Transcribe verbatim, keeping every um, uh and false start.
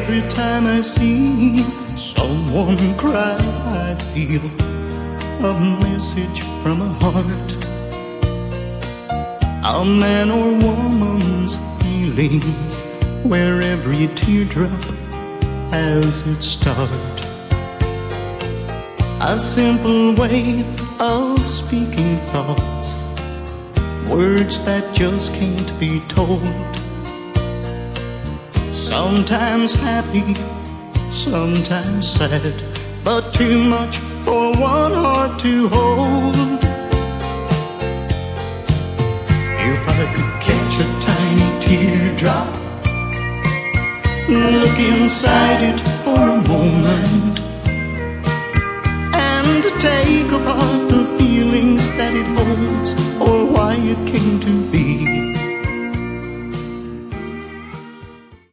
Every time I see someone cry, I feel a message from a heart, a man or woman's feelings, where every teardrop has its start. A simple way of speaking thoughts, words that just can't be told. Sometimes happy, sometimes sad, but too much for one heart to hold. If I could catch a tiny teardrop, look inside it for a moment, and take apart